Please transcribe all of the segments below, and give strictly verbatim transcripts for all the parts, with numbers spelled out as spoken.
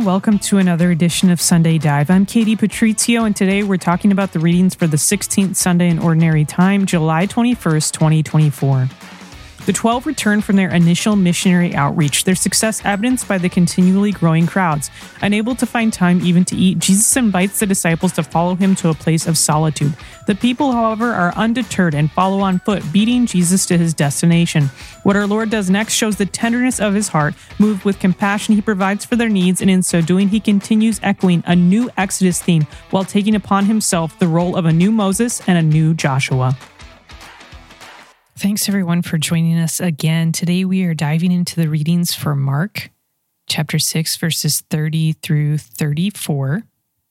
welcome to another edition of Sunday Dive. I'm Katie Patrizio, and today we're talking about the readings for the sixteenth Sunday in Ordinary Time, July twenty-first, twenty twenty-four. The twelve returned from their initial missionary outreach, their success evidenced by the continually growing crowds. Unable to find time even to eat, Jesus invites the disciples to follow him to a place of solitude. The people, however, are undeterred and follow on foot, beating Jesus to his destination. What our Lord does next shows the tenderness of his heart. Moved with compassion, he provides for their needs, and in so doing, he continues echoing a new Exodus theme while taking upon himself the role of a new Moses and a new Joshua. Thanks, everyone, for joining us again. Today, we are diving into the readings for Mark, chapter six, verses thirty through thirty-four.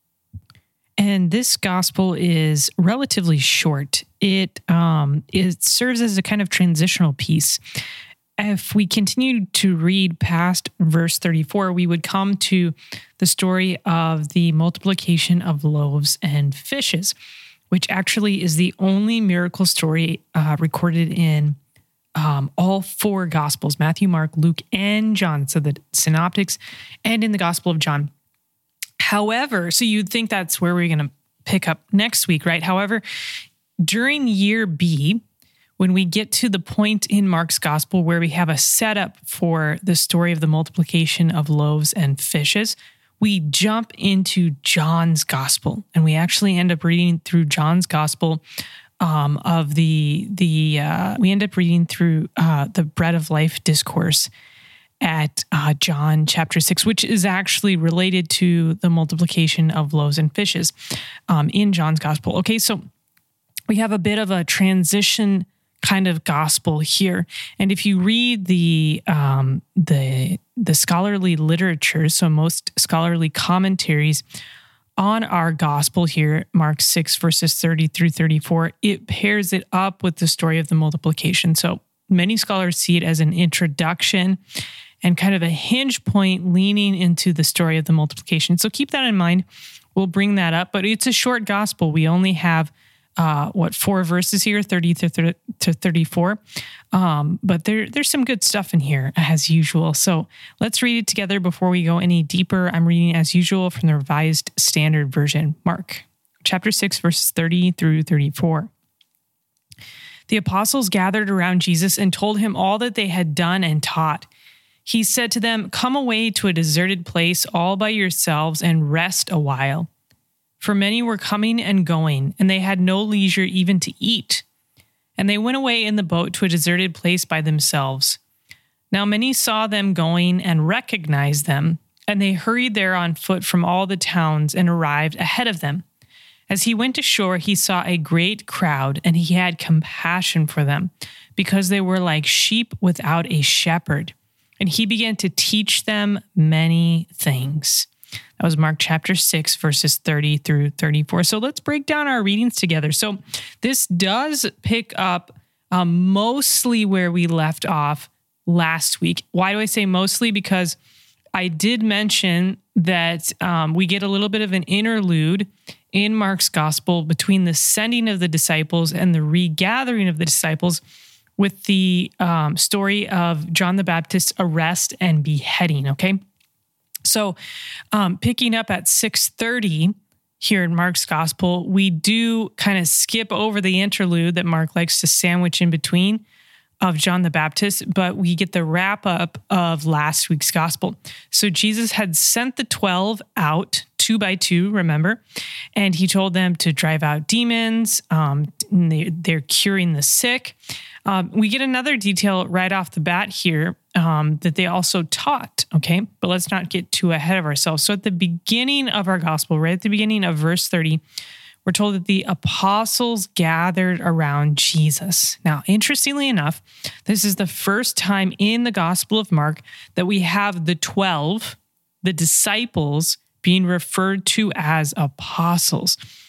And this gospel is relatively short. It, um, it serves as a kind of transitional piece. If we continue to read past verse thirty-four, we would come to the story of the multiplication of loaves and fishes, which actually is the only miracle story uh, recorded in um, all four Gospels, Matthew, Mark, Luke, and John, so the synoptics, and in the Gospel of John. However, so you'd think that's where we're going to pick up next week, right? However, during year B, when we get to the point in Mark's Gospel where we have a setup for the story of the multiplication of loaves and fishes, we jump into John's Gospel, and we actually end up reading through John's Gospel um, of the the. Uh, we end up reading through uh, the Bread of Life discourse at uh, John chapter six, which is actually related to the multiplication of loaves and fishes um, in John's Gospel. Okay, so we have a bit of a transition kind of gospel here, and if you read the um, the the scholarly literature, so most scholarly commentaries on our gospel here, Mark six verses thirty through thirty-four, it pairs it up with the story of the multiplication. So many scholars see it as an introduction and kind of a hinge point leaning into the story of the multiplication. So keep that in mind. We'll bring that up, but it's a short gospel. We only have Uh, what, four verses here, thirty to thirty-four. Um, but there, there's some good stuff in here, as usual. So let's read it together before we go any deeper. I'm reading, as usual, from the Revised Standard Version. Mark, chapter six, verses thirty through thirty-four. The apostles gathered around Jesus and told him all that they had done and taught. He said to them, "Come away to a deserted place all by yourselves and rest a while." For many were coming and going, and they had no leisure even to eat. And they went away in the boat to a deserted place by themselves. Now many saw them going and recognized them, and they hurried there on foot from all the towns and arrived ahead of them. As he went ashore, he saw a great crowd, and he had compassion for them, because they were like sheep without a shepherd. And he began to teach them many things. That was Mark chapter six, verses thirty through thirty-four. So let's break down our readings together. So this does pick up um, mostly where we left off last week. Why do I say mostly? Because I did mention that um, we get a little bit of an interlude in Mark's gospel between the sending of the disciples and the regathering of the disciples with the um, story of John the Baptist's arrest and beheading, okay? So um, picking up at six thirty here in Mark's gospel, we do kind of skip over the interlude that Mark likes to sandwich in between of John the Baptist, but we get the wrap up of last week's gospel. So Jesus had sent the twelve out two by two, remember, and he told them to drive out demons. Um, they, they're curing the sick. Um, we get another detail right off the bat here um, that they also taught, okay? But let's not get too ahead of ourselves. So at the beginning of our gospel, right at the beginning of verse thirty, we're told that the apostles gathered around Jesus. Now, interestingly enough, this is the first time in the Gospel of Mark that we have the twelve, the disciples, being referred to as apostles.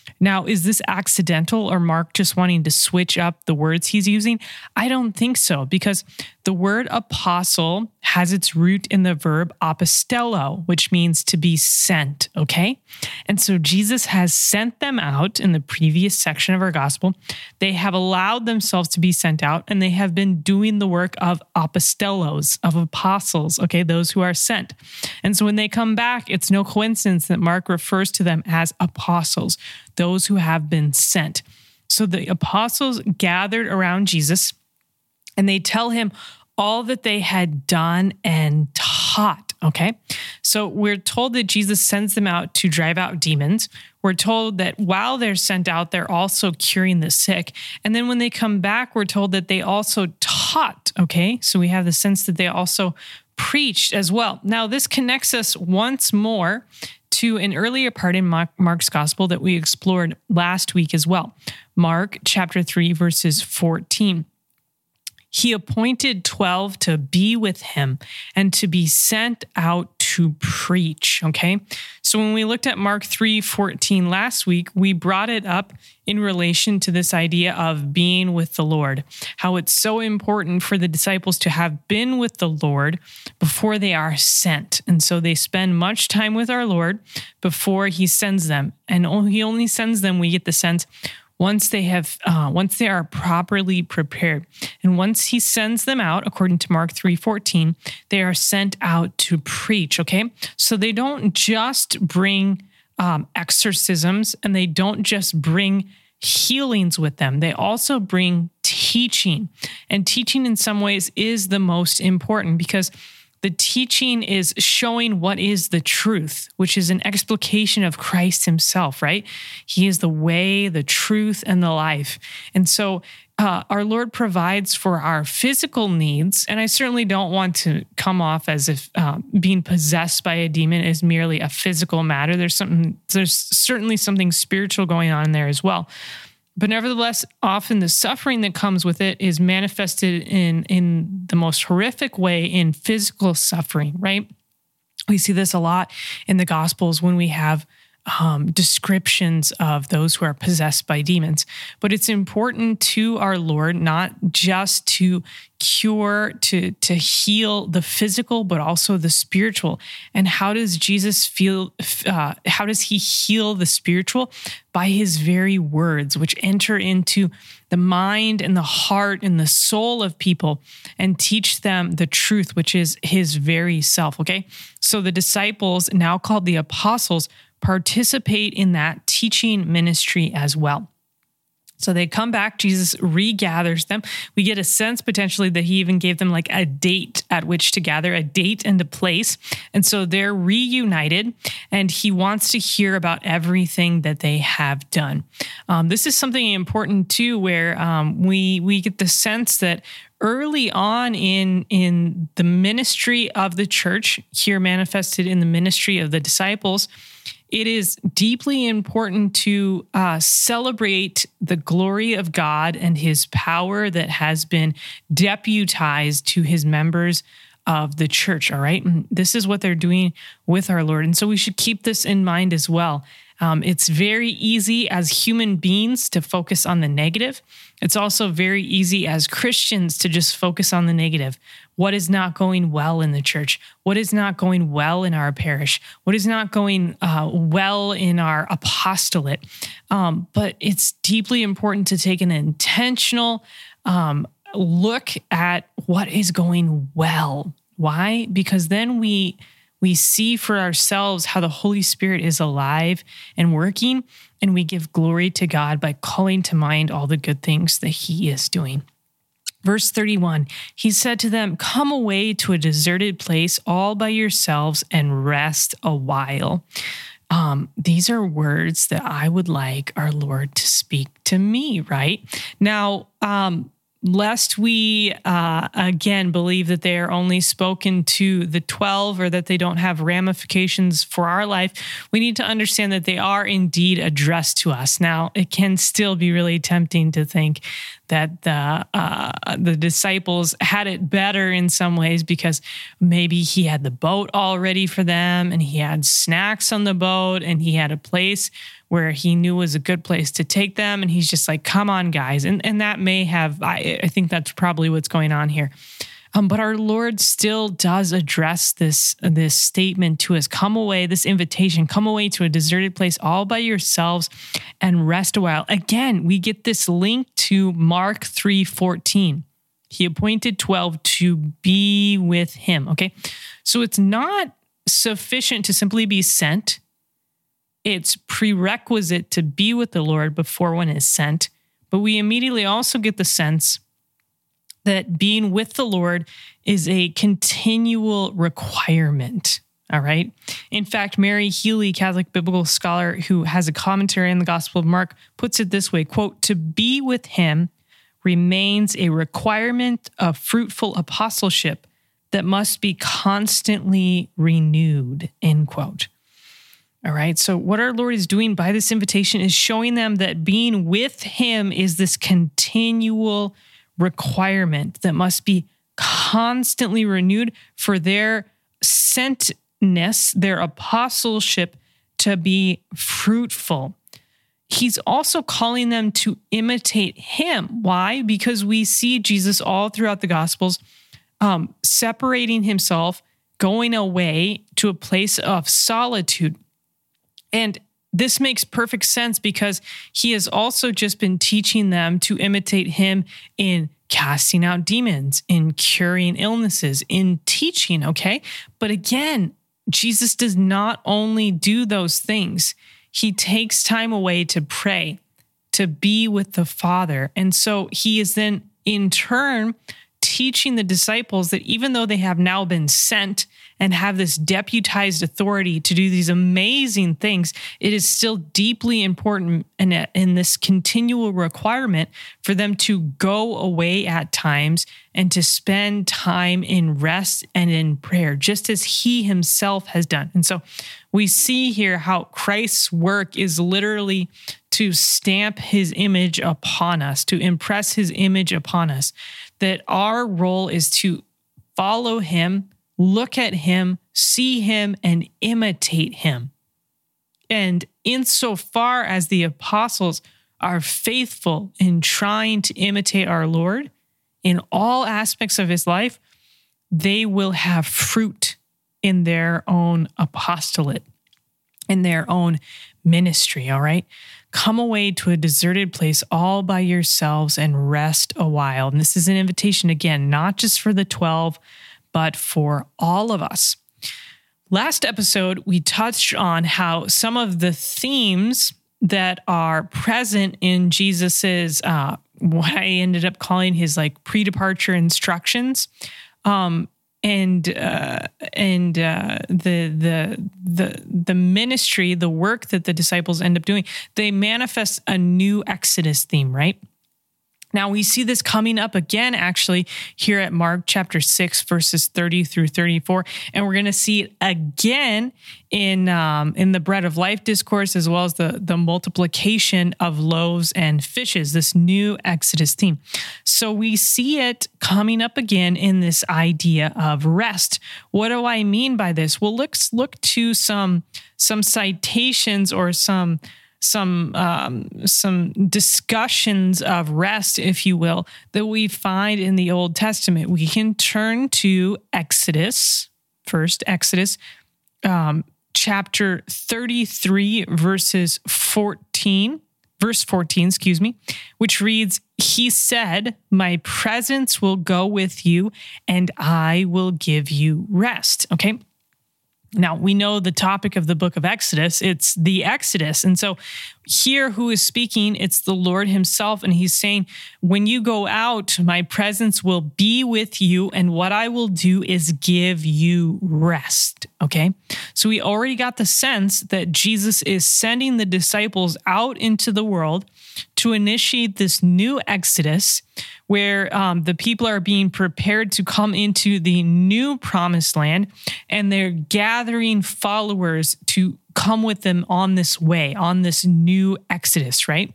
Now, is this accidental or Mark just wanting to switch up the words he's using? I don't think so, because the word apostle has its root in the verb apostello, which means to be sent, okay? And so Jesus has sent them out in the previous section of our gospel. They have allowed themselves to be sent out, and they have been doing the work of apostellos, of apostles, okay, those who are sent. And so when they come back, it's no coincidence that Mark refers to them as apostles, those who have been sent. So the apostles gathered around Jesus, and they tell him all that they had done and taught, okay? So we're told that Jesus sends them out to drive out demons. We're told that while they're sent out, they're also curing the sick. And then when they come back, we're told that they also taught, okay? So we have the sense that they also preached as well. Now, this connects us once more to an earlier part in Mark's gospel that we explored last week as well. Mark chapter three, verses fourteen. He appointed twelve to be with him and to be sent out to preach, okay? So when we looked at Mark three fourteen last week, we brought it up in relation to this idea of being with the Lord, how it's so important for the disciples to have been with the Lord before they are sent. And so they spend much time with our Lord before he sends them. And he only sends them, we get the sense, once they have, uh, once they are properly prepared. And once he sends them out, according to Mark three fourteen, they are sent out to preach, okay? So they don't just bring um, exorcisms, and they don't just bring healings with them. They also bring teaching. And teaching in some ways is the most important, because the teaching is showing what is the truth, which is an explication of Christ himself, right? He is the way, the truth, and the life. And so uh, our Lord provides for our physical needs. And I certainly don't want to come off as if uh, being possessed by a demon is merely a physical matter. There's something, there's certainly something spiritual going on there as well. But nevertheless, often the suffering that comes with it is manifested in, in the most horrific way in physical suffering, right? We see this a lot in the Gospels when we have um, descriptions of those who are possessed by demons. But it's important to our Lord not just to cure, to, to heal the physical, but also the spiritual. And how does Jesus feel, uh, how does he heal the spiritual? By his very words, which enter into the mind and the heart and the soul of people and teach them the truth, which is his very self, okay? So the disciples, now called the apostles, participate in that teaching ministry as well. So they come back, Jesus regathers them. We get a sense potentially that he even gave them like a date at which to gather, a date and a place. And so they're reunited, and he wants to hear about everything that they have done. Um, this is something important too, where um, we we get the sense that early on in, in the ministry of the church, here manifested in the ministry of the disciples, it is deeply important to uh, celebrate the glory of God and his power that has been deputized to his members of the church, all right? And this is what they're doing with our Lord. And so we should keep this in mind as well. Um, it's very easy as human beings to focus on the negative. It's also very easy as Christians to just focus on the negative. What is not going well in the church? What is not going well in our parish? What is not going uh, well in our apostolate? Um, but it's deeply important to take an intentional um, look at what is going well. Why? Because then we we see for ourselves how the Holy Spirit is alive and working, and we give glory to God by calling to mind all the good things that he is doing. Verse thirty-one, he said to them, "Come away to a deserted place all by yourselves and rest a while." Um, these are words that I would like our Lord to speak to me, right? Now, um, lest we, uh, again, believe that they are only spoken to the twelve or that they don't have ramifications for our life, we need to understand that they are indeed addressed to us. Now, it can still be really tempting to think that the uh, the disciples had it better in some ways because maybe he had the boat all ready for them and he had snacks on the boat and he had a place where he knew was a good place to take them. And he's just like, come on, guys. And, and that may have, I, I think that's probably what's going on here. Um, but our Lord still does address this, this statement to us. Come away, this invitation, come away to a deserted place all by yourselves and rest a while. Again, we get this link to Mark three fourteen. He appointed twelve to be with him, okay? So it's not sufficient to simply be sent. It's prerequisite to be with the Lord before one is sent. But we immediately also get the sense that being with the Lord is a continual requirement, all right? In fact, Mary Healy, Catholic biblical scholar who has a commentary on the Gospel of Mark, puts it this way, quote, to be with him remains a requirement of fruitful apostleship that must be constantly renewed, end quote. All right, so what our Lord is doing by this invitation is showing them that being with him is this continual requirement that must be constantly renewed for their sentness, their apostleship to be fruitful. He's also calling them to imitate him. Why? Because we see Jesus all throughout the Gospels um, separating himself, going away to a place of solitude. And this makes perfect sense because he has also just been teaching them to imitate him in casting out demons, in curing illnesses, in teaching, okay? But again, Jesus does not only do those things. He takes time away to pray, to be with the Father. And so he is then in turn teaching the disciples that even though they have now been sent and have this deputized authority to do these amazing things, it is still deeply important in, in this continual requirement for them to go away at times and to spend time in rest and in prayer, just as he himself has done. And so we see here how Christ's work is literally to stamp his image upon us, to impress his image upon us, that our role is to follow him, look at him, see him, and imitate him. And insofar as the apostles are faithful in trying to imitate our Lord in all aspects of his life, they will have fruit in their own apostolate, in their own ministry, all right? Come away to a deserted place all by yourselves and rest a while. And this is an invitation, again, not just for the twelve, but for all of us. Last episode, we touched on how some of the themes that are present in Jesus's, uh, what I ended up calling his like pre-departure instructions, um, and uh, and uh, the the the the ministry, the work that the disciples end up doing, they manifest a new Exodus theme, right? Now, we see this coming up again, actually, here at Mark chapter six, verses thirty through thirty-four. And we're going to see it again in um, in the bread of life discourse, as well as the, the multiplication of loaves and fishes, this new Exodus theme. So we see it coming up again in this idea of rest. What do I mean by this? Well, let's look to some, some citations or some some um, some discussions of rest, if you will, that we find in the Old Testament. We can turn to Exodus, first Exodus, um, chapter thirty-three, verses fourteen, verse fourteen, excuse me, which reads, "He said, my presence will go with you and I will give you rest." Okay. Now, we know the topic of the book of Exodus. It's the Exodus. And so here who is speaking, it's the Lord himself. And he's saying, when you go out, my presence will be with you. And what I will do is give you rest. Okay. So we already got the sense that Jesus is sending the disciples out into the world to initiate this new Exodus where um, the people are being prepared to come into the new promised land, and they're gathering followers to come with them on this way, on this new Exodus, right?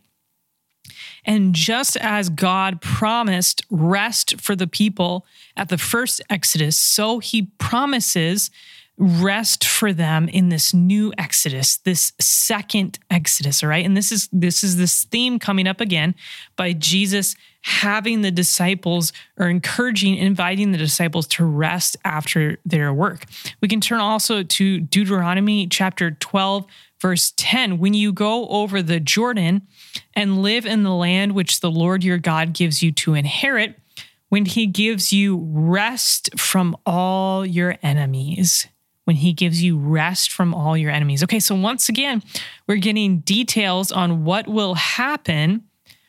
And just as God promised rest for the people at the first Exodus, so he promises rest for them in this new Exodus, this second Exodus, all right? And this is this is this theme coming up again by Jesus having the disciples or encouraging, inviting the disciples to rest after their work. We can turn also to Deuteronomy chapter twelve, verse ten. When you go over the Jordan and live in the land which the Lord your God gives you to inherit, when he gives you rest from all your enemies. When he gives you rest from all your enemies. Okay, so once again, we're getting details on what will happen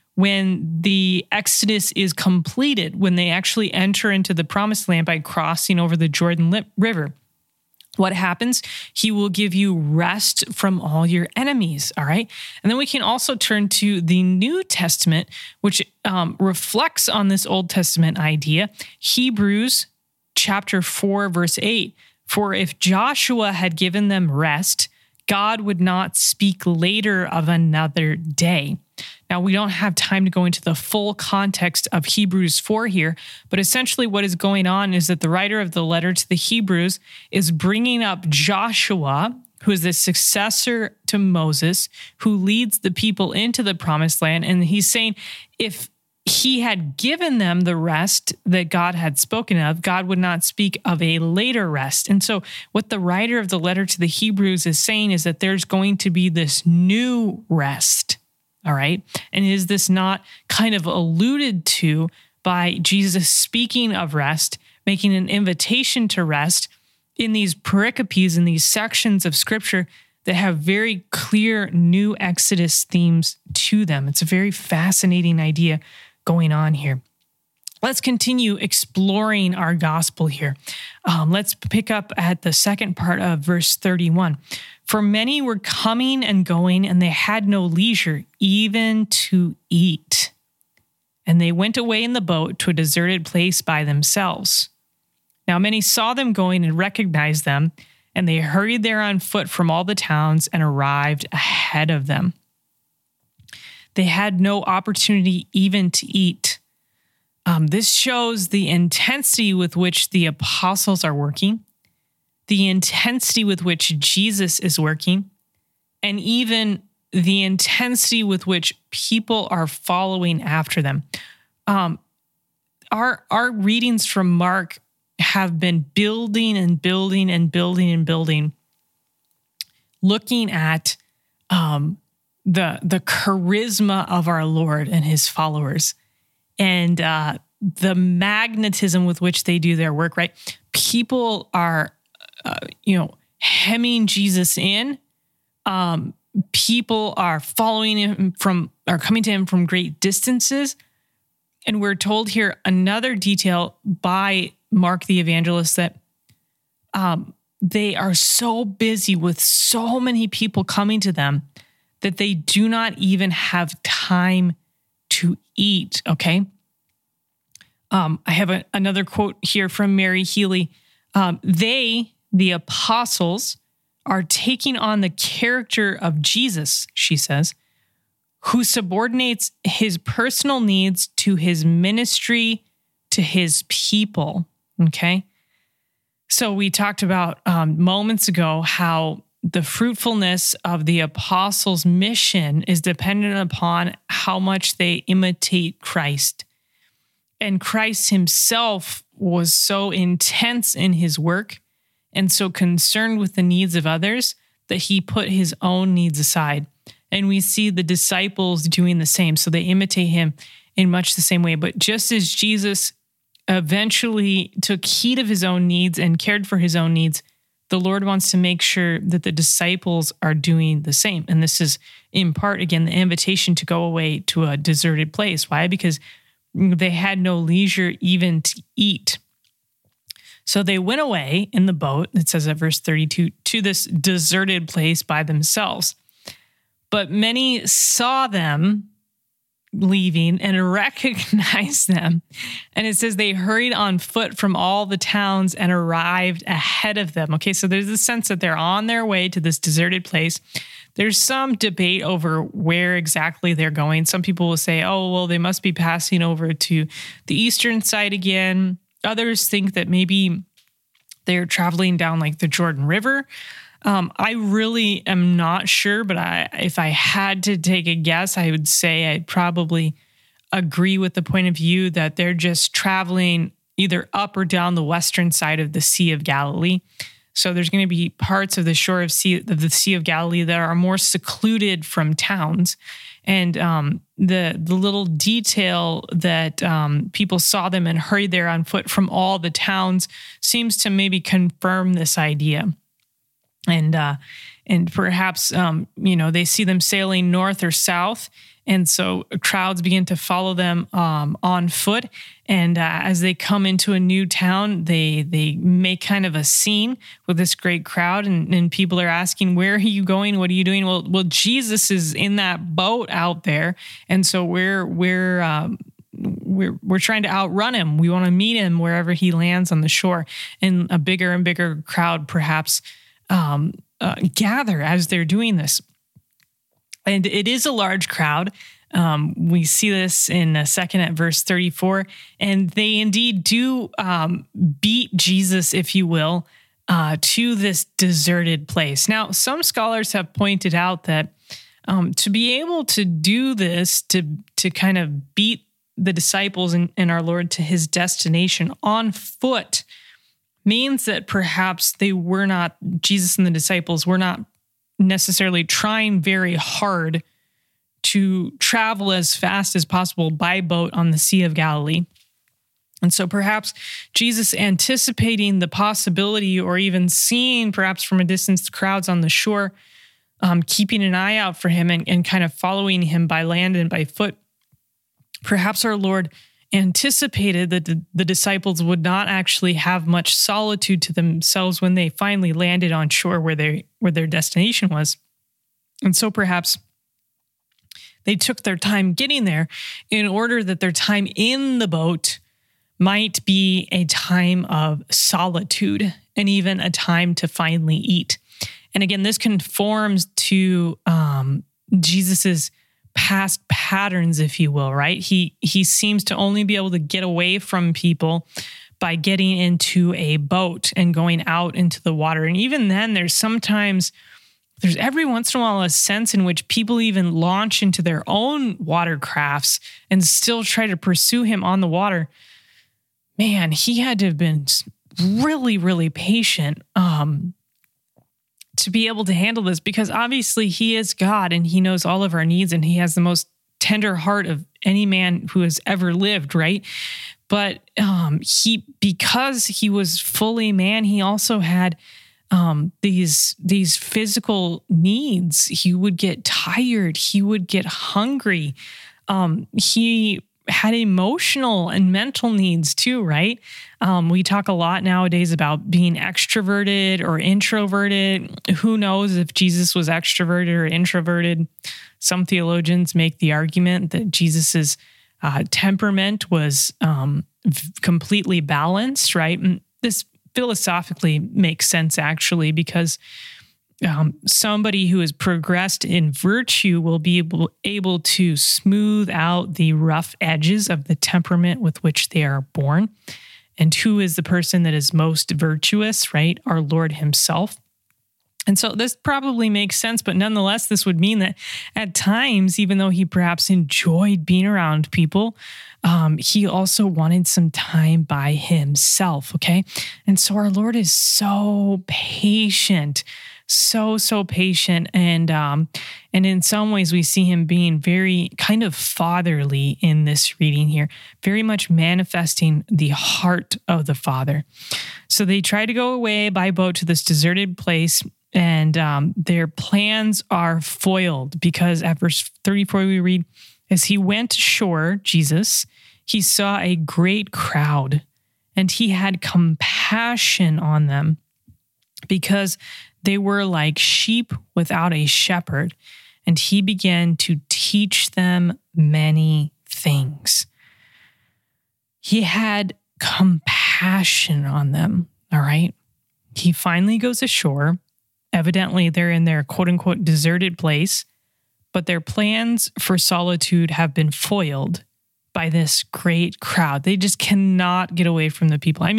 when the Exodus is completed, when they actually enter into the promised land by crossing over the Jordan River. What happens? He will give you rest from all your enemies, all right? And then we can also turn to the New Testament, which um, reflects on this Old Testament idea. Hebrews chapter four, verse eight. For if Joshua had given them rest, God would not speak later of another day. Now, we don't have time to go into the full context of Hebrews four here, but essentially what is going on is that the writer of the letter to the Hebrews is bringing up Joshua, who is the successor to Moses, who leads the people into the promised land. And he's saying, if he had given them the rest that God had spoken of, God would not speak of a later rest. And so what the writer of the letter to the Hebrews is saying is that there's going to be this new rest, all right? And is this not kind of alluded to by Jesus speaking of rest, making an invitation to rest in these pericopes, in these sections of scripture that have very clear new Exodus themes to them? It's a very fascinating idea going on here. Let's continue exploring our gospel here. Um, let's pick up at the second part of verse thirty-one. For many were coming and going, and they had no leisure even to eat. And they went away in the boat to a deserted place by themselves. Now many saw them going and recognized them, and they hurried there on foot from all the towns and arrived ahead of them. They had no opportunity even to eat. Um, this shows the intensity with which the apostles are working, the intensity with which Jesus is working, and even the intensity with which people are following after them. Um, our, our readings from Mark have been building and building and building and building, looking at um, the the charisma of our Lord and his followers, and uh, the magnetism with which they do their work, right? People are, uh, you know, hemming Jesus in. Um, people are following him from, are coming to him from great distances. And we're told here another detail by Mark the evangelist that um, they are so busy with so many people coming to them that they do not even have time to eat, okay? Um, I have a, another quote here from Mary Healy. Um, they, the apostles, are taking on the character of Jesus, she says, who subordinates his personal needs to his ministry, to his people, okay? So we talked about um, moments ago how the fruitfulness of the apostles' mission is dependent upon how much they imitate Christ. And Christ himself was so intense in his work and so concerned with the needs of others that he put his own needs aside. And we see the disciples doing the same. So they imitate him in much the same way. But just as Jesus eventually took heed of his own needs and cared for his own needs, the Lord wants to make sure that the disciples are doing the same. And this is in part, again, the invitation to go away to a deserted place. Why? Because they had no leisure even to eat. So they went away in the boat, it says at verse thirty-two, to this deserted place by themselves. But many saw them leaving and recognized them. And it says they hurried on foot from all the towns and arrived ahead of them. Okay, so there's a sense that they're on their way to this deserted place. There's some debate over where exactly they're going. Some people will say, oh, well, they must be passing over to the eastern side again. Others think that maybe They're traveling down like the Jordan River. Um, I really am not sure, but I, if I had to take a guess, I would say I'd probably agree with the point of view that they're just traveling either up or down the western side of the Sea of Galilee. So there's going to be parts of the shore of, sea, of the Sea of Galilee that are more secluded from towns. And um, the the little detail that um, people saw them and hurried there on foot from all the towns seems to maybe confirm this idea. And uh, and perhaps, um, you know, they see them sailing north or south. And so crowds begin to follow them um, on foot. And uh, as they come into a new town, they they make kind of a scene with this great crowd. And, and people are asking, where are you going? What are you doing? Well, well, Jesus is in that boat out there. And so we're we're um, we're we're trying to outrun him. We want to meet him wherever he lands on the shore. And a bigger and bigger crowd perhaps um, uh, gather as they're doing this. And it is a large crowd. Um, we see this in a second at verse thirty-four. And they indeed do um, beat Jesus, if you will, uh, to this deserted place. Now, some scholars have pointed out that um, to be able to do this, to, to kind of beat the disciples and, and our Lord to his destination on foot, means that perhaps they were not, Jesus and the disciples were not necessarily trying very hard to travel as fast as possible by boat on the Sea of Galilee. And so perhaps Jesus, anticipating the possibility or even seeing perhaps from a distance the crowds on the shore, um, keeping an eye out for him and, and kind of following him by land and by foot, perhaps our Lord anticipated that the, the disciples would not actually have much solitude to themselves when they finally landed on shore where they where their destination was. And so perhaps they took their time getting there in order that their time in the boat might be a time of solitude and even a time to finally eat. And again, this conforms to um, Jesus's past patterns, if you will, right? He he seems to only be able to get away from people by getting into a boat and going out into the water. And even then, there's sometimes, there's every once in a while a sense in which people even launch into their own watercrafts and still try to pursue him on the water. Man, he had to have been really, really patient um, to be able to handle this, because obviously he is God and he knows all of our needs and he has the most tender heart of any man who has ever lived, right? But um, he, because he was fully man, he also had um, these these physical needs. He would get tired. He would get hungry. Um, he had emotional and mental needs too, right? Um, we talk a lot nowadays about being extroverted or introverted. Who knows if Jesus was extroverted or introverted? Some theologians make the argument that Jesus's uh, temperament was um, v- completely balanced, right? And this philosophically makes sense actually, because Um, somebody who has progressed in virtue will be able, able to smooth out the rough edges of the temperament with which they are born. And who is the person that is most virtuous, right? Our Lord himself. And so this probably makes sense, but nonetheless, this would mean that at times, even though he perhaps enjoyed being around people, um, he also wanted some time by himself, okay? And so our Lord is so patient, so, so patient. And um, and in some ways, we see him being very kind of fatherly in this reading here, very much manifesting the heart of the Father. So they try to go away by boat to this deserted place, and um, their plans are foiled because at verse thirty-four, we read, as he went ashore, Jesus, he saw a great crowd, and he had compassion on them because they were like sheep without a shepherd, and he began to teach them many things. He had compassion on them, all right? He finally goes ashore. Evidently, they're in their quote-unquote deserted place, but their plans for solitude have been foiled by this great crowd. They just cannot get away from the people. I mean,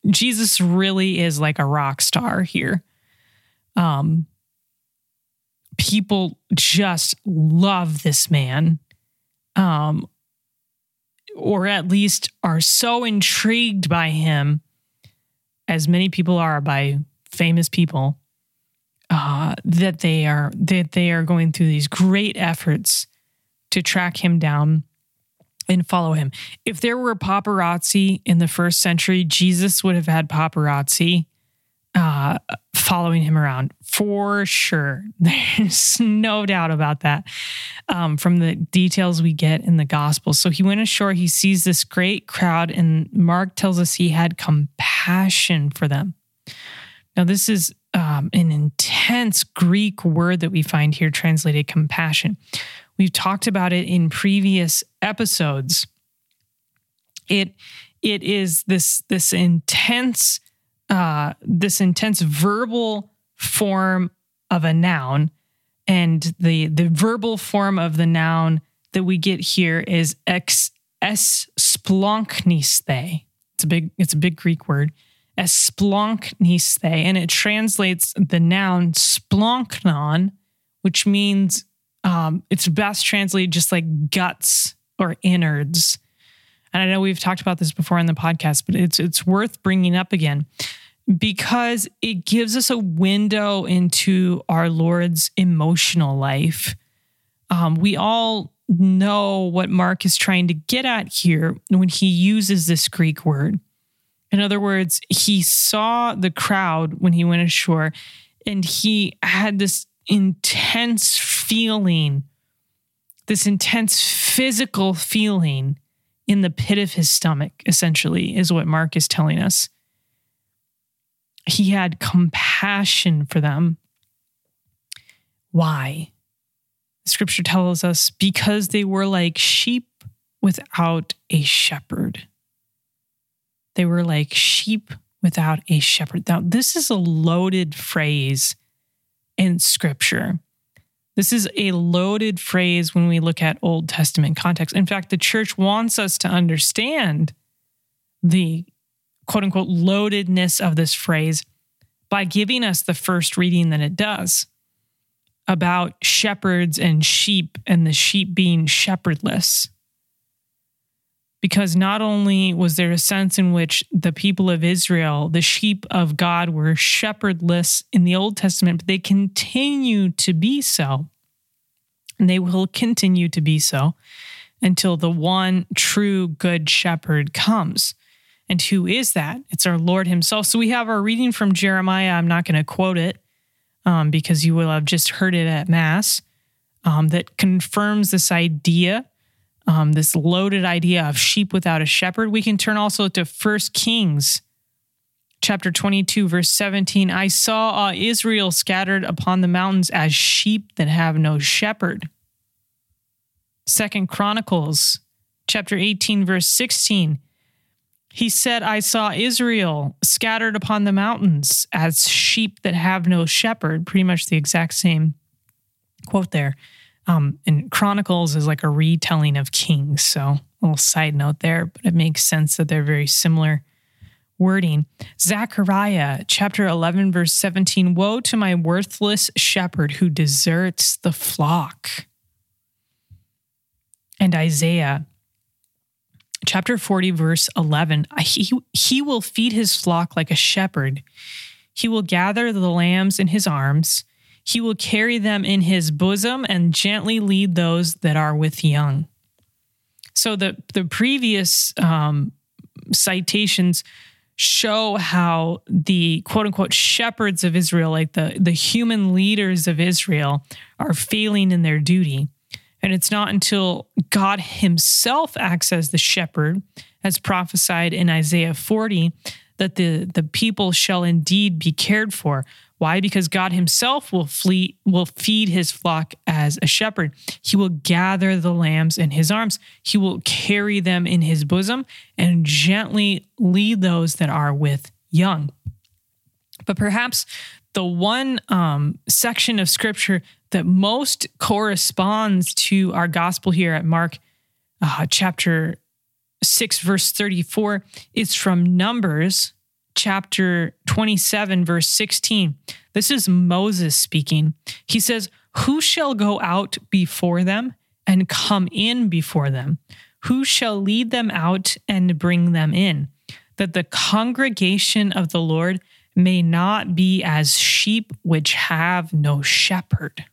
Jesus really is like a rock star here. Um, people just love this man, um, or at least are so intrigued by him, as many people are by famous people, uh, that they are that they are going through these great efforts to track him down and follow him. If there were paparazzi in the first century, Jesus would have had paparazzi uh, following him around for sure. There's no doubt about that um, from the details we get in the Gospels. So he went ashore, he sees this great crowd, and Mark tells us he had compassion for them. Now, this is um, an intense Greek word that we find here translated compassion. We've talked about it in previous episodes. It it is this this intense uh, this intense verbal form of a noun, and the the verbal form of the noun that we get here is ex es splonknisthe. It's a big it's a big Greek word, esplonknisthe, and it translates the noun splonknon, which means um, it's best translated just like guts or innards. And I know we've talked about this before in the podcast, but it's it's worth bringing up again because it gives us a window into our Lord's emotional life. Um, we all know what Mark is trying to get at here when he uses this Greek word. In other words, he saw the crowd when he went ashore, and he had this intense feeling, this intense physical feeling in the pit of his stomach, essentially, is what Mark is telling us. He had compassion for them. Why? Scripture tells us because they were like sheep without a shepherd. They were like sheep without a shepherd. Now, this is a loaded phrase in Scripture. This is a loaded phrase when we look at Old Testament context. In fact, the church wants us to understand the quote-unquote loadedness of this phrase by giving us the first reading that it does about shepherds and sheep and the sheep being shepherdless. Because not only was there a sense in which the people of Israel, the sheep of God, were shepherdless in the Old Testament, but they continue to be so. And they will continue to be so until the one true good shepherd comes. And who is that? It's our Lord himself. So we have our reading from Jeremiah. I'm not going to quote it um, because you will have just heard it at Mass, um, that confirms this idea. Um, this loaded idea of sheep without a shepherd. We can turn also to First Kings chapter twenty-two, verse seventeen. I saw uh, Israel scattered upon the mountains as sheep that have no shepherd. Second Chronicles chapter eighteen, verse sixteen. He said, I saw Israel scattered upon the mountains as sheep that have no shepherd. Pretty much the exact same quote there. Um, and Chronicles is like a retelling of Kings. So a little side note there, but it makes sense that they're very similar wording. Zechariah chapter eleven, verse seventeen, woe to my worthless shepherd who deserts the flock. And Isaiah chapter forty, verse eleven, he, he will feed his flock like a shepherd. He will gather the lambs in his arms. He will carry them in his bosom and gently lead those that are with young. So the, the previous um, citations show how the quote-unquote shepherds of Israel, like the, the human leaders of Israel, are failing in their duty. And it's not until God himself acts as the shepherd, as prophesied in Isaiah forty, that the, the people shall indeed be cared for. Why? Because God himself will flee, will feed his flock as a shepherd. He will gather the lambs in his arms. He will carry them in his bosom and gently lead those that are with young. But perhaps the one um, section of Scripture that most corresponds to our gospel here at Mark uh, chapter six, verse thirty-four, is from Numbers chapter twenty-seven, verse sixteen. This is Moses speaking. He says, "Who shall go out before them and come in before them? Who shall lead them out and bring them in? That the congregation of the Lord may not be as sheep which have no shepherd."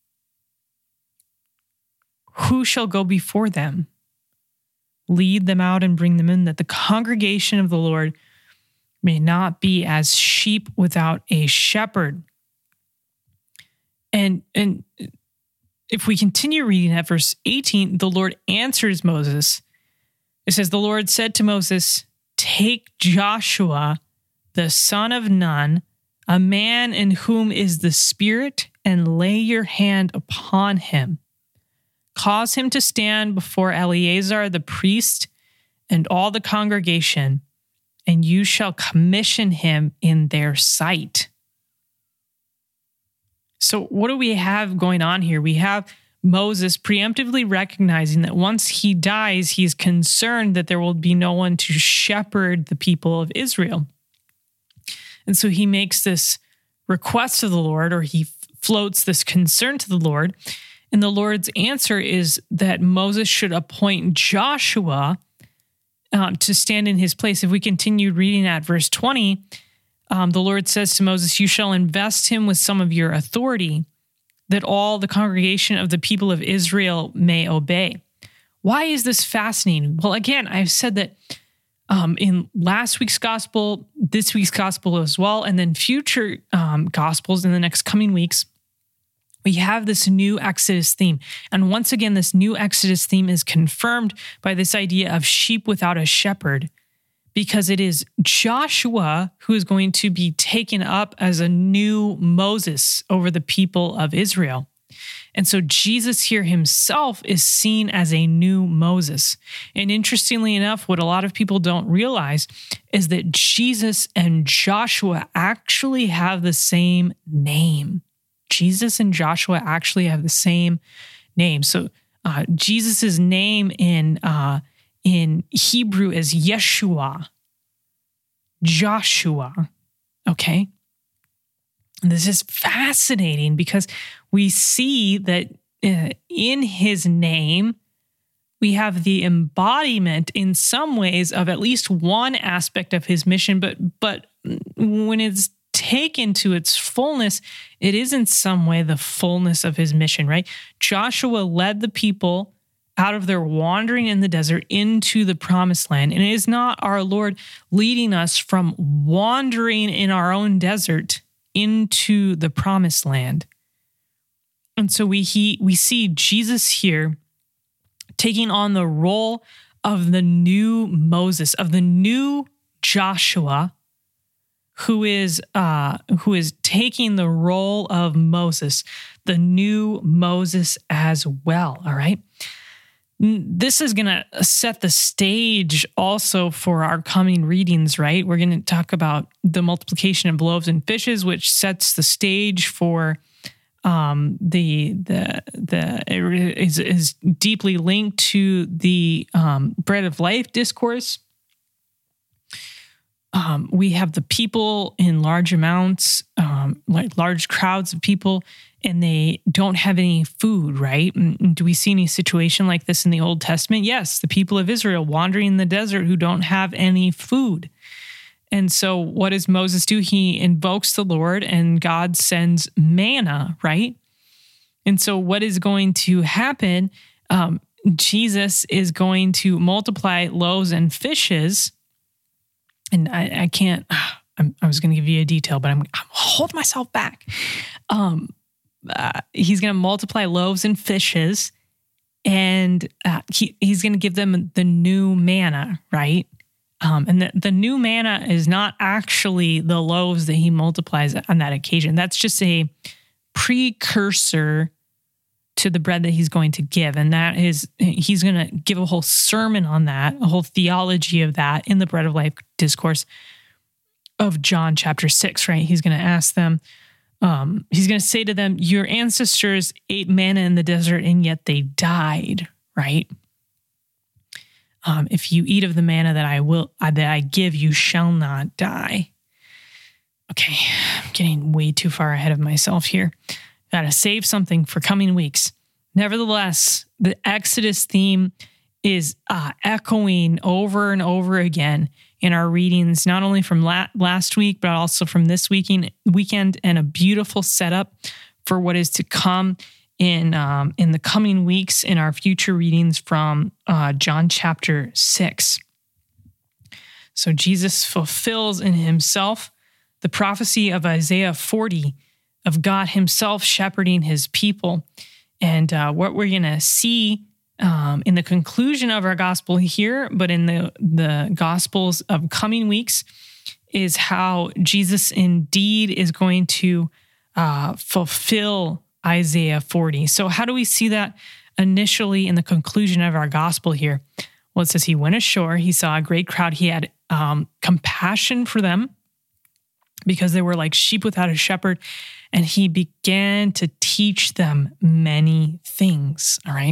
Who shall go before them? Lead them out and bring them in, that the congregation of the Lord may not be as sheep without a shepherd. And, and if we continue reading at verse eighteen, the Lord answers Moses. It says, "The Lord said to Moses, take Joshua, the son of Nun, a man in whom is the Spirit, and lay your hand upon him. Cause him to stand before Eleazar the priest and all the congregation, and you shall commission him in their sight." So what do we have going on here? We have Moses preemptively recognizing that once he dies, he's concerned that there will be no one to shepherd the people of Israel. And so he makes this request to the Lord, or he floats this concern to the Lord. And the Lord's answer is that Moses should appoint Joshua uh, to stand in his place. If we continue reading at verse twenty, um, the Lord says to Moses, "You shall invest him with some of your authority, that all the congregation of the people of Israel may obey." Why is this fascinating? Well, again, I've said that um, in last week's gospel, this week's gospel as well, and then future um, gospels in the next coming weeks, we have this new Exodus theme. And once again, this new Exodus theme is confirmed by this idea of sheep without a shepherd, because it is Joshua who is going to be taken up as a new Moses over the people of Israel. And so Jesus here himself is seen as a new Moses. And interestingly enough, what a lot of people don't realize is that Jesus and Joshua actually have the same name. Jesus and Joshua actually have the same name. So uh, Jesus' name in uh, in Hebrew is Yeshua, Joshua, okay? And this is fascinating because we see that uh, in his name, we have the embodiment in some ways of at least one aspect of his mission, but but when it's taken to its fullness, it is in some way the fullness of his mission, right? Joshua led the people out of their wandering in the desert into the promised land. And it is not our Lord leading us from wandering in our own desert into the promised land. And so we he, we see Jesus here taking on the role of the new Moses, of the new Joshua, who is uh, who is taking the role of Moses, the new Moses as well, all right? This is going to set the stage also for our coming readings, right? We're going to talk about the multiplication of loaves and fishes, which sets the stage for um, the the the is, is deeply linked to the um, bread of life discourse. Um, we have the people in large amounts, um, like large crowds of people, and they don't have any food, right? And do we see any situation like this in the Old Testament? Yes, the people of Israel wandering in the desert who don't have any food. And so what does Moses do? He invokes the Lord and God sends manna, right? And so what is going to happen? Um, Jesus is going to multiply loaves and fishes. And I, I can't, I'm, I was going to give you a detail, but I'm, I'm hold myself back. Um, uh, he's going to multiply loaves and fishes, and uh, he, he's going to give them the new manna, right? Um, and the, the new manna is not actually the loaves that he multiplies on that occasion. That's just a precursor to the bread that he's going to give. And that is, he's going to give a whole sermon on that, a whole theology of that in the Bread of Life discourse of John chapter six, right? He's going to ask them, um, he's going to say to them, your ancestors ate manna in the desert and yet they died, right? Um, if you eat of the manna that I will uh, that I give, you shall not die. Okay, I'm getting way too far ahead of myself here. Got to save something for coming weeks. Nevertheless, the Exodus theme is uh, echoing over and over again in our readings, not only from la- last week, but also from this weekend, weekend, and a beautiful setup for what is to come in um, in the coming weeks in our future readings from uh, John chapter six. So Jesus fulfills in himself the prophecy of Isaiah forty of God himself shepherding his people. And uh, what we're going to see um, in the conclusion of our gospel here, but in the, the gospels of coming weeks, is how Jesus indeed is going to uh, fulfill Isaiah forty. So how do we see that initially in the conclusion of our gospel here? Well, it says he went ashore, he saw a great crowd, he had um, compassion for them because they were like sheep without a shepherd, and he began to teach them many things, all right?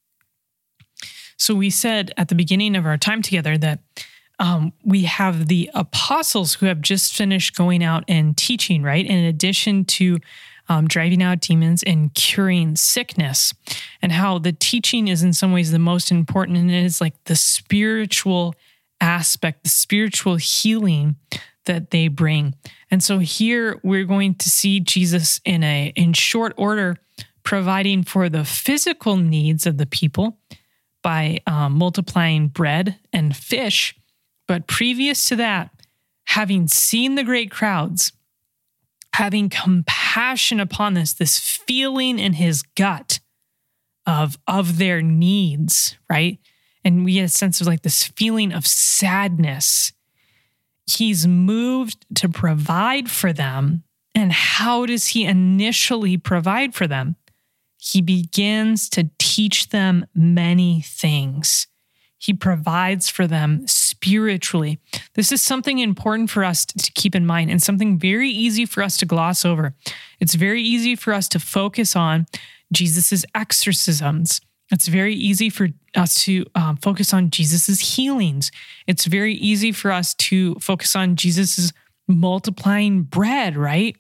So we said at the beginning of our time together that um, we have the apostles who have just finished going out and teaching, right? In addition to Um, driving out demons and curing sickness, and how the teaching is in some ways the most important, and it is like the spiritual aspect, the spiritual healing that they bring. And so here we're going to see Jesus in a in short order providing for the physical needs of the people by um, multiplying bread and fish. But previous to that, having seen the great crowds, having compassion upon this, this feeling in his gut of, of their needs, right? And we get a sense of like this feeling of sadness. He's moved to provide for them. And how does he initially provide for them? He begins to teach them many things. He provides for them spiritually. This is something important for us to keep in mind, and something very easy for us to gloss over. It's very easy for us to focus on Jesus's exorcisms. It's very easy for us to um, focus on Jesus's healings. It's very easy for us to focus on Jesus's multiplying bread, right?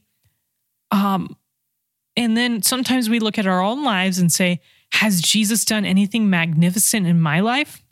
Um, and then sometimes we look at our own lives and say, has Jesus done anything magnificent in my life?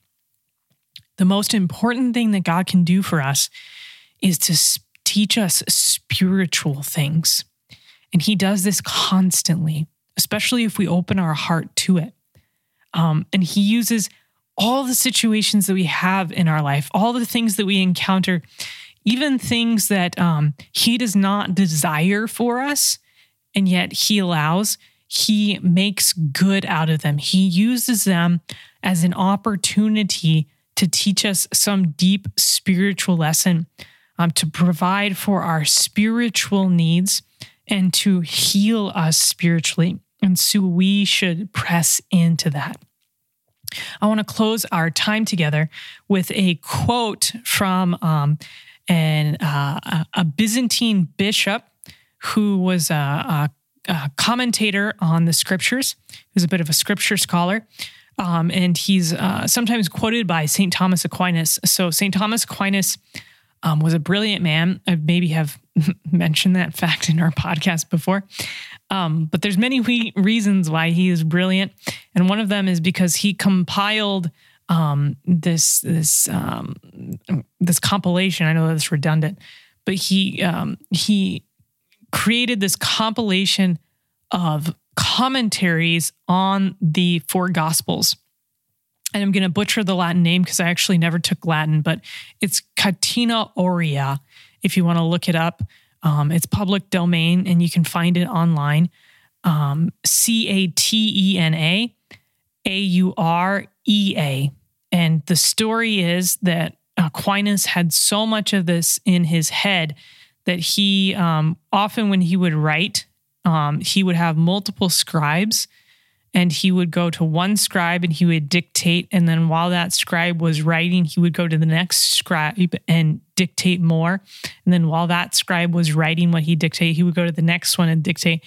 The most important thing that God can do for us is to teach us spiritual things. And he does this constantly, especially if we open our heart to it. Um, and he uses all the situations that we have in our life, all the things that we encounter, even things that um, he does not desire for us, and yet he allows, he makes good out of them. He uses them as an opportunity to teach us some deep spiritual lesson, um, to provide for our spiritual needs, and to heal us spiritually. And so we should press into that. I want to close our time together with a quote from um, an, uh, a Byzantine bishop who was a, a, a commentator on the scriptures. He was a bit of a scripture scholar. Um, and he's uh, sometimes quoted by Saint Thomas Aquinas. So Saint Thomas Aquinas um, was a brilliant man. I maybe have mentioned that fact in our podcast before. Um, but there's many we- reasons why he is brilliant. And one of them is because he compiled um, this this um, this compilation. I know that's redundant, but he um, he created this compilation of commentaries on the four Gospels. And I'm going to butcher the Latin name because I actually never took Latin, but it's Catena Aurea. If you want to look it up, um, it's public domain and you can find it online. Um, C A T E N A A U R E A. And the story is that Aquinas had so much of this in his head that he um, often when he would write, Um, he would have multiple scribes, and he would go to one scribe and he would dictate. And then while that scribe was writing, he would go to the next scribe and dictate more. And then while that scribe was writing what he dictated, he would go to the next one and dictate.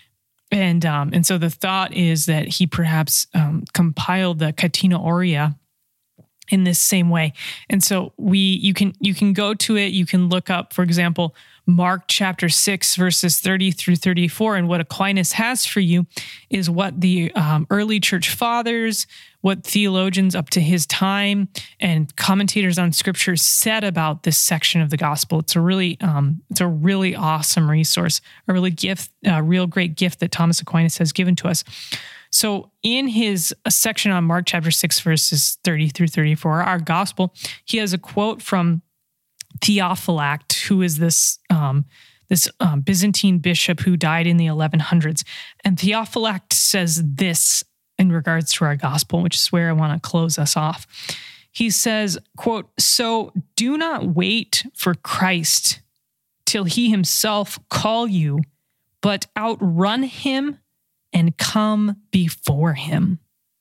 And um, and so the thought is that he perhaps um, compiled the Catena Aurea in this same way. And so we you can you can go to it, you can look up, for example, Mark chapter six, verses thirty through thirty-four. And what Aquinas has for you is what the um, early church fathers, what theologians up to his time and commentators on scripture said about this section of the gospel. It's a really um, it's a really awesome resource, a really gift, a real great gift that Thomas Aquinas has given to us. So in his section on Mark chapter six, verses thirty through thirty-four, our gospel, he has a quote from Theophylact, who is this um, this um, Byzantine bishop who died in the eleven hundreds. And Theophylact says this in regards to our gospel, which is where I want to close us off. He says, quote, "So do not wait for Christ till he himself call you, but outrun him and come before him.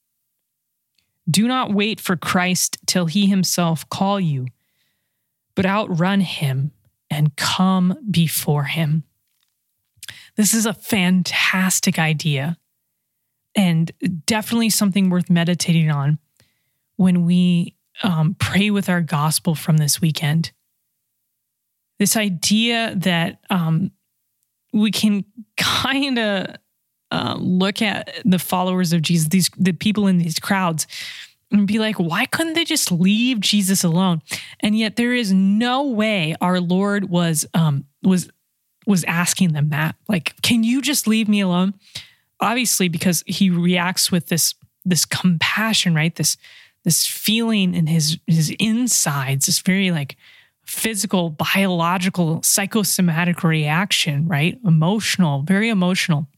Do not wait for Christ till he himself call you, but outrun him and come before him." This is a fantastic idea and definitely something worth meditating on when we um, pray with our gospel from this weekend. This idea that um, we can kind of uh, look at the followers of Jesus, these the people in these crowds, and be like, why couldn't they just leave Jesus alone? And yet there is no way our Lord was um, was was asking them that. Like, can you just leave me alone? Obviously, because he reacts with this this compassion, right? This this feeling in his his insides, this very like physical, biological, psychosomatic reaction, right? Emotional, very emotional.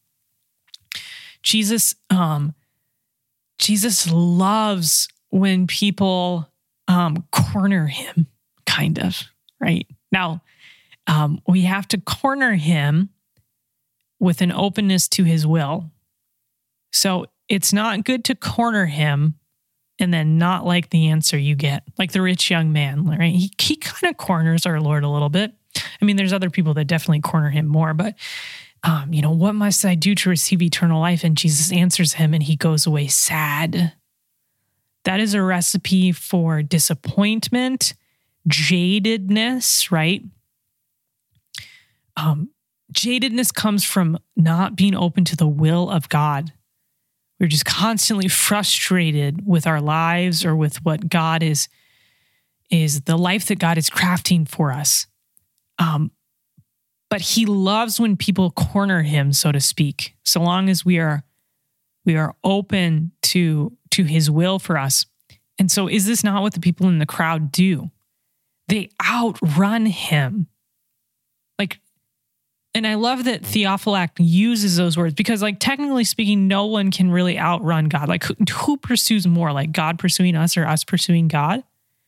Jesus, um, Jesus loves when people um, corner him, kind of, right? Now, um, we have to corner him with an openness to his will. So it's not good to corner him and then not like the answer you get, like the rich young man, right? He, he kind of corners our Lord a little bit. I mean, there's other people that definitely corner him more, but Um, you know, what must I do to receive eternal life? And Jesus answers him and he goes away sad. That is a recipe for disappointment, jadedness, right? Um, jadedness comes from not being open to the will of God. We're just constantly frustrated with our lives or with what God is, is the life that God is crafting for us. Um, But he loves when people corner him, so to speak, so long as we are we are open to, to his will for us. And so is this not what the people in the crowd do? They outrun him. Like, and I love that Theophylact uses those words because, like, technically speaking, no one can really outrun God. Like, who, who pursues more, like God pursuing us or us pursuing God?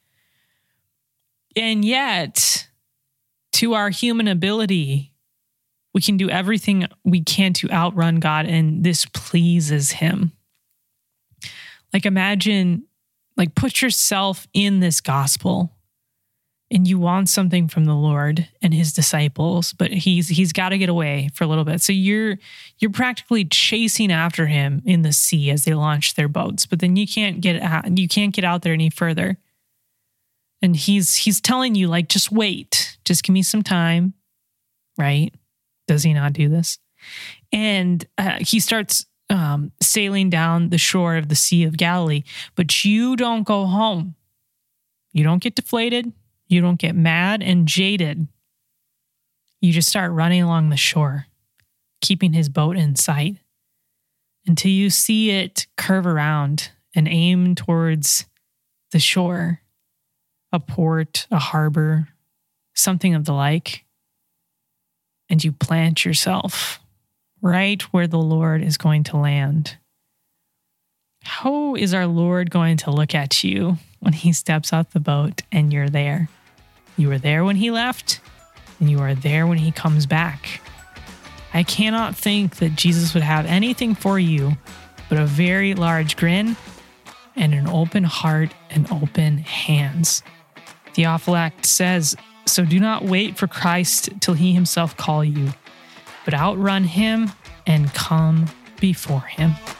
And yet, to our human ability, we can do everything we can to outrun God, and this pleases him. Like, imagine, like, put yourself in this gospel, and you want something from the Lord and his disciples, but he's he's got to get away for a little bit. So you're you're practically chasing after him in the sea as they launch their boats, but then you can't get out, you can't get out there any further. And he's he's telling you, like, just wait. Just give me some time, right? Does he not do this? And uh, he starts um, sailing down the shore of the Sea of Galilee, but you don't go home. You don't get deflated. You don't get mad and jaded. You just start running along the shore, keeping his boat in sight until you see it curve around and aim towards the shore. A port, a harbor, something of the like, and you plant yourself right where the Lord is going to land. How is our Lord going to look at you when he steps out the boat and you're there? You were there when he left, and you are there when he comes back. I cannot think that Jesus would have anything for you but a very large grin and an open heart and open hands. Theophylact says, so do not wait for Christ till he himself call you, but outrun him and come before him.